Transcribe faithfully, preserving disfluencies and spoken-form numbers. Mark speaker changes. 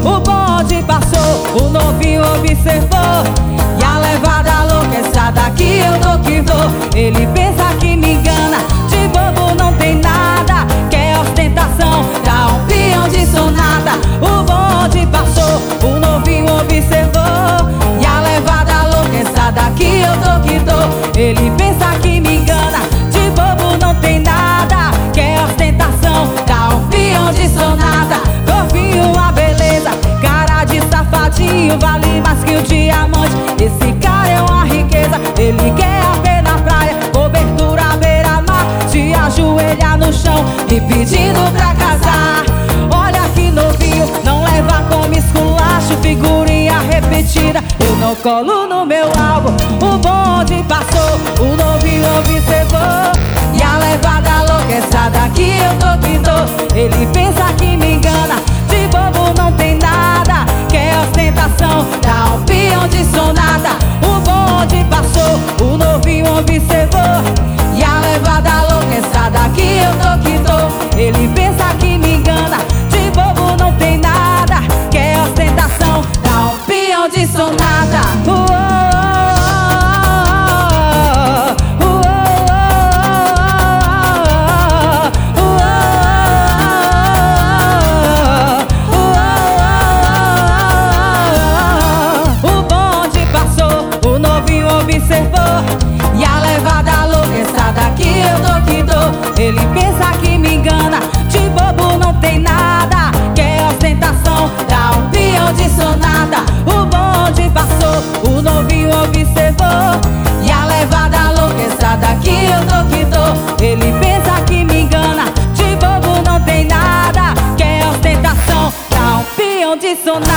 Speaker 1: O bonde passou, o novinho observou, e a levada louca, essa daqui eu dou que vou. Ele pensa que me engana, de bobo não tem nada, quer ostentação, dá um peão de sonata. O bonde passou, o novinho observou, e a levada louca, essa daqui eu dou que dou. Ele pensa que me engana, de bobo não tem nada, quer ostentação, dá um peão de sonata. Golfinho, uma beleza, cara de safadinho, vale mais que o diamante. Esse cara é uma riqueza, ele quer a pé na praia, cobertura à beira-mar, se ajoelhar no chão e pedindo pra casar. Olha que novinho, não leva como esculacho, figurinha repetida, eu não colo no meu álbum. O bonde passou, o novinho observou, e a levada louca, essa daqui eu dou que dou. Ele pensa que me engana, de bobo não tem nada, quer ostentação, dá um peão de sonata. O bonde passou, o novinho observou, e a levada louca, essa daqui eu dou que dou. Ele pensa que me engana, de bobo não tem nada, quer ostentação, dá um peão de sonata. Observou, e a levada louca, essa daqui eu dou que dou. Ele pensa que me engana, de bobo não tem nada, quer ostentação, dá um peão de sonata. O bonde passou, o novinho observou, e a levada louca, essa daqui eu dou que dou. Ele pensa que me engana, de bobo não tem nada, quer ostentação, dá um peão de sonata.